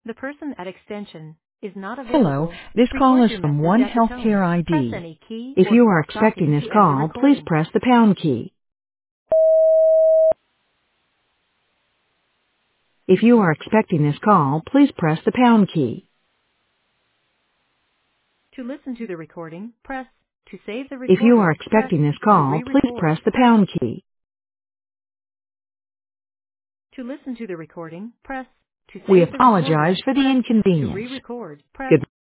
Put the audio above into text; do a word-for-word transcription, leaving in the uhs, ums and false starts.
The person at extension is not Hello, available. this call Record is your from message One at the tone. Healthcare Press I D. any key If or you are stop expecting this to end the call, please recording. press the pound key. If you are expecting this call, please press the pound key. To listen to the recording, press. To save the If you are recording, press. expecting this To call, please re-record, press the press. pound key. To listen to the recording, press. To We save the recording, apologize for the press. To inconvenience. re-record, press. Good